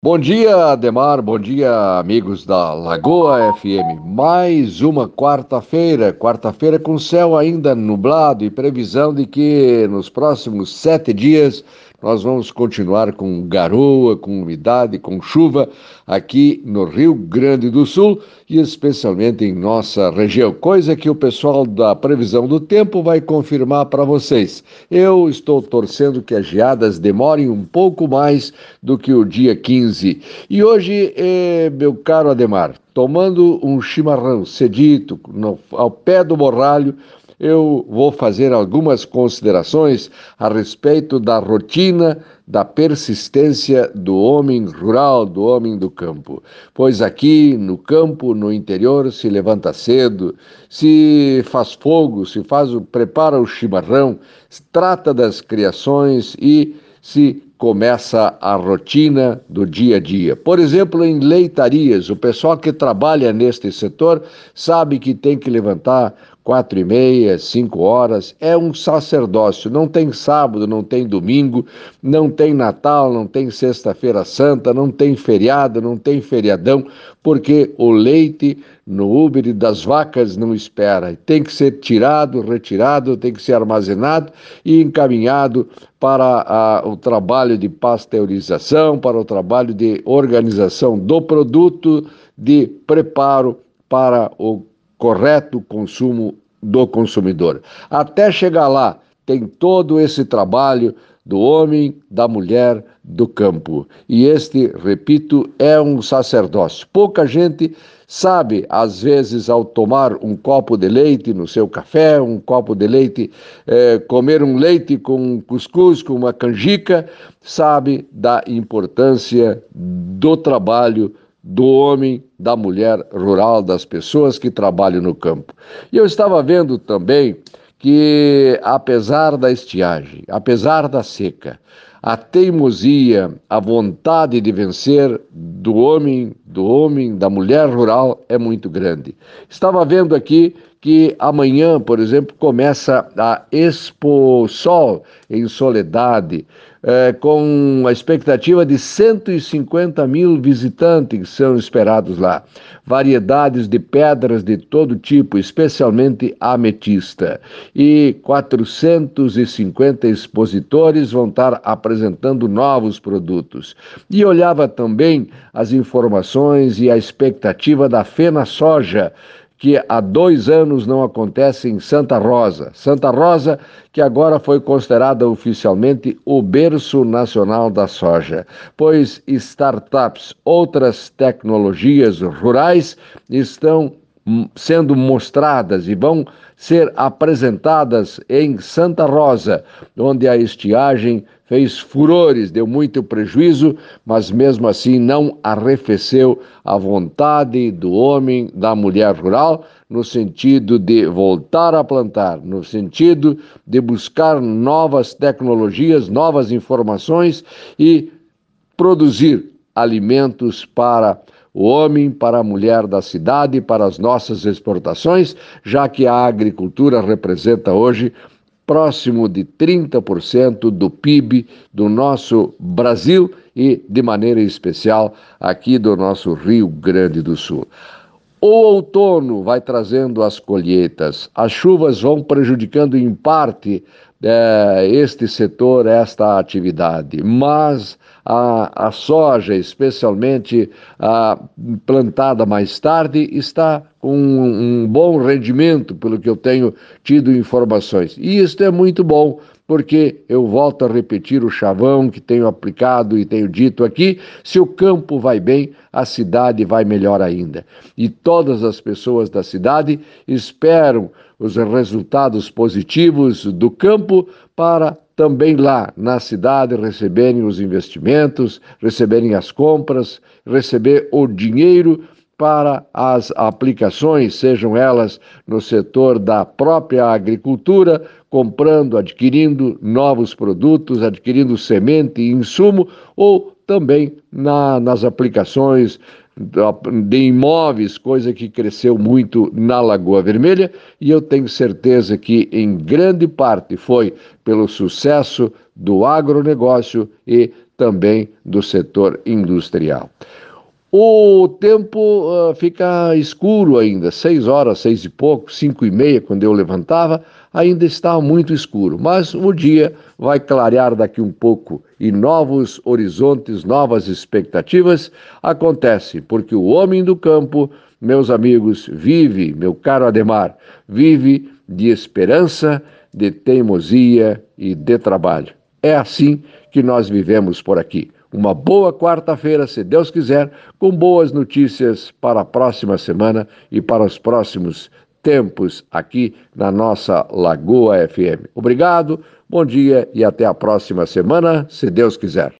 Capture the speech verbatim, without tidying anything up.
Bom dia, Ademar. Bom dia, amigos da Lagoa F M. Mais uma quarta-feira, quarta-feira com céu ainda nublado e previsão de que nos próximos sete dias nós vamos continuar com garoa, com umidade, com chuva aqui no Rio Grande do Sul e especialmente em nossa região, coisa que o pessoal da previsão do tempo vai confirmar para vocês. Eu estou torcendo que as geadas demorem um pouco mais do que o dia quinze. E hoje, eh, meu caro Ademar, tomando um chimarrão cedito no, ao pé do borralho, eu vou fazer algumas considerações a respeito da rotina, da persistência do homem rural, do homem do campo. Pois aqui no campo, no interior, se levanta cedo, se faz fogo, se faz o, prepara o chimarrão, se trata das criações e se começa a rotina do dia a dia. Por exemplo, em leitarias, o pessoal que trabalha neste setor sabe que tem que levantar quatro e meia, cinco horas, é um sacerdócio, não tem sábado, não tem domingo, não tem Natal, não tem Sexta-feira Santa, não tem feriado, não tem feriadão, porque o leite no úbere das vacas não espera, tem que ser tirado, retirado, tem que ser armazenado e encaminhado para a, o trabalho de pasteurização, para o trabalho de organização do produto, de preparo para o correto consumo do consumidor. Até chegar lá, tem todo esse trabalho do homem, da mulher, do campo. E este, repito, é um sacerdócio. Pouca gente sabe, às vezes, ao tomar um copo de leite no seu café, um copo de leite, eh, comer um leite com cuscuz, com uma canjica, sabe da importância do trabalho do homem, da mulher rural, das pessoas que trabalham no campo. E eu estava vendo também que, apesar da estiagem, apesar da seca, a teimosia, a vontade de vencer do homem, do homem, da mulher rural é muito grande. Estava vendo aqui que amanhã, por exemplo, começa a Expo Sol em Soledade, eh, com a expectativa de cento e cinquenta mil visitantes são esperados lá. Variedades de pedras de todo tipo, especialmente ametista. E quatrocentos e cinquenta expositores vão estar apresentando novos produtos. E olhava também as informações e a expectativa da Fena Soja, que há dois anos não acontece em Santa Rosa. Santa Rosa, que agora foi considerada oficialmente o berço nacional da soja, pois startups, outras tecnologias rurais estão sendo mostradas e vão ser apresentadas em Santa Rosa, onde a estiagem fez furores, deu muito prejuízo, mas mesmo assim não arrefeceu a vontade do homem, da mulher rural, no sentido de voltar a plantar, no sentido de buscar novas tecnologias, novas informações e produzir alimentos para o homem, para a mulher da cidade, para as nossas exportações, já que a agricultura representa hoje próximo de trinta por cento do P I B do nosso Brasil e, de maneira especial, aqui do nosso Rio Grande do Sul. O outono vai trazendo as colheitas, as chuvas vão prejudicando em parte eh, este setor, esta atividade, mas a, a soja, especialmente a plantada mais tarde, está com um, um bom rendimento, pelo que eu tenho tido informações. E isto é muito bom, porque eu volto a repetir o chavão que tenho aplicado e tenho dito aqui: se o campo vai bem, a cidade vai melhor ainda. E todas as pessoas da cidade esperam os resultados positivos do campo para também lá na cidade receberem os investimentos, receberem as compras, receber o dinheiro para as aplicações, sejam elas no setor da própria agricultura, comprando, adquirindo novos produtos, adquirindo semente e insumo, ou também na, nas aplicações de imóveis, coisa que cresceu muito na Lagoa Vermelha, e eu tenho certeza que em grande parte foi pelo sucesso do agronegócio e também do setor industrial. O tempo uh, fica escuro ainda, seis horas, seis e pouco, cinco e meia, quando eu levantava, ainda está muito escuro, mas o dia vai clarear daqui um pouco e novos horizontes, novas expectativas acontecem, porque o homem do campo, meus amigos, vive, meu caro Ademar, vive de esperança, de teimosia e de trabalho. É assim que nós vivemos por aqui. Uma boa quarta-feira, se Deus quiser, com boas notícias para a próxima semana e para os próximos tempos aqui na nossa Lagoa F M. Obrigado, bom dia e até a próxima semana, se Deus quiser.